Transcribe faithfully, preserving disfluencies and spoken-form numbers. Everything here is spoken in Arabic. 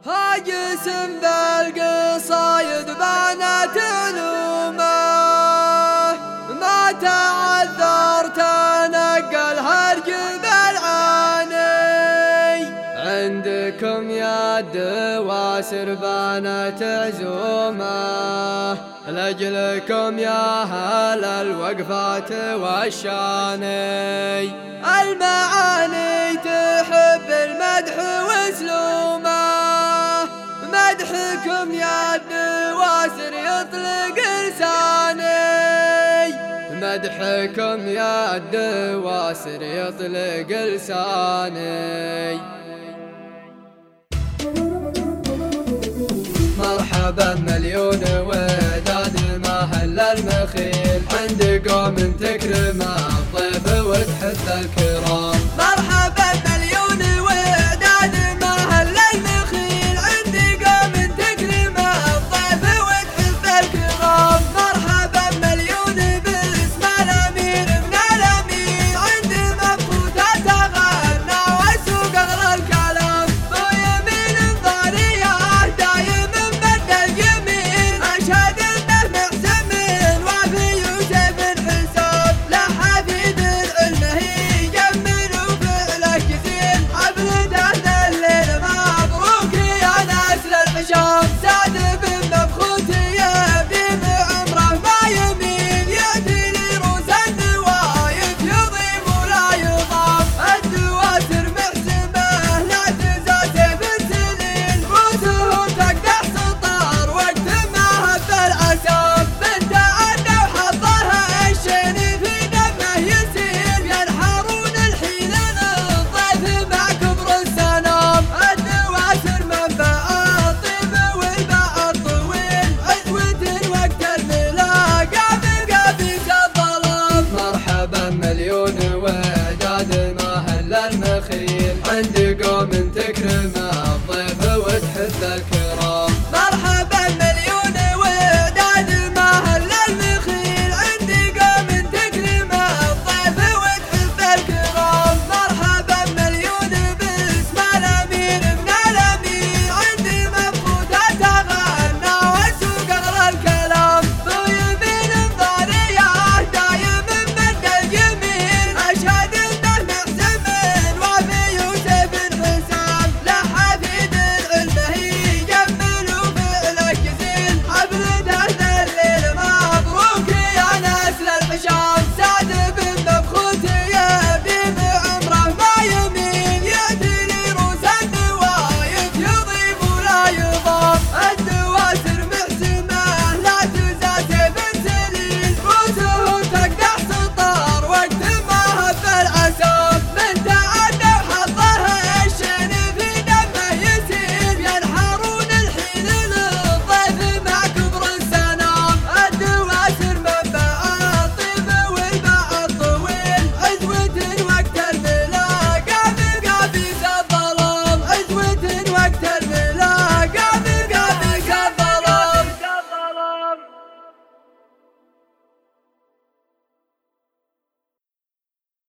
هاجس بالقصايد بانت علومه، ما تعذر تنقل هالجبل عاني. عندكم يا الدواسر بانت عزومه، لأجلكم يا أهل الوقفات والشاني. المعاني تحب المدح واسلومه، مدحكم يا الدواسر يطلق لساني. مدحكم يا الدواسر يطلق لساني. مرحبا مليون وداد مهل المخيل، عند قوم تكرم الضيف وتحث الكرام.